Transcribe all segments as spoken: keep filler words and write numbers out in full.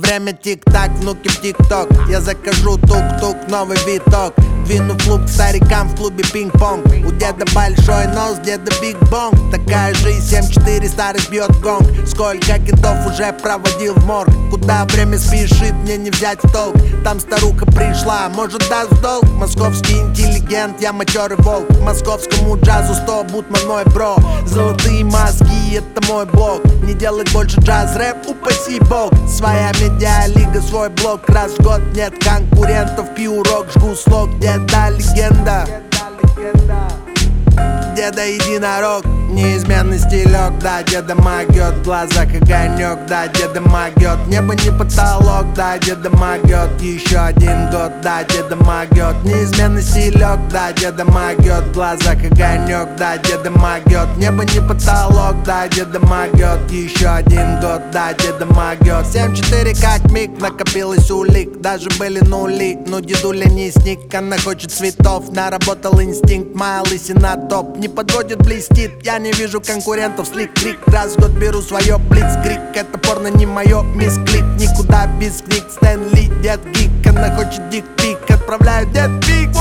время тик-так, внуки в тик-ток. Я закажу тук-тук, новый виток. Двину клуб к старикам в клубе пинг-понг. У деда большой нос, деда биг-бонг. Такая жизнь, семь четыре, старость бьет гонг. Сколько китов уже проводил в морг. Куда время спешит, мне не взять в толк. Там старуха пришла, может даст в долг. Московский интеллигент, я матерый волк. Московскому джазу сто, Бутман мой бро. Золотые мозги, это мой блог. Не делать больше джаз-рэп, упаси бог. Своя медиалига, свой блог. Раз в год нет конкурентов, пью рок, жгу слог. Деда легенда, деда единорог. Неизменный стилек, да, деда могет. В глазах огонек, да, деда могет. Небо не потолок, да, деда могет. Еще один год, да, деда могет. Неизменный стилек, да, деда могет. В глазах огонек, да, деда могет. Небо не потолок, да, деда могет. Еще один год, да, деда могет. семь четыре как миг, накопилось улик. Даже были нули, но дедуля не сник. Она хочет цветов, наработал инстинкт. Моя лысина топ, не подводит, блестит. Я не вижу конкурентов, слик-крик. Раз в год беру свое блиц-крик. Это порно не мое, мисс-клик. Никуда без книг, Стэнли, дед гик. Она хочет дик-пик, отправляю дед-пик.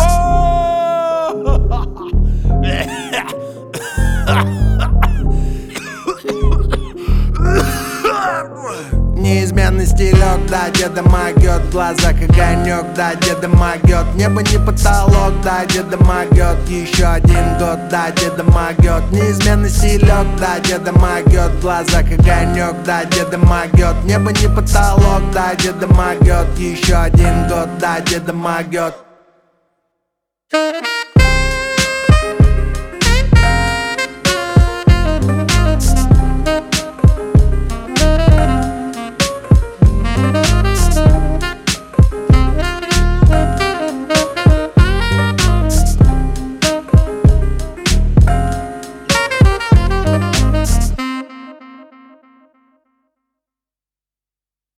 Неизменный стилек, да, деда могет. В глазах огонек, да, деда могет. Небо не потолок, да, деда могет. Еще один год, да, деда могет. Неизменный стилек, да, деда могет. В глазах огонек, да, деда могет. Небо не потолок, да, деда могет. Еще один год, да, деда могет.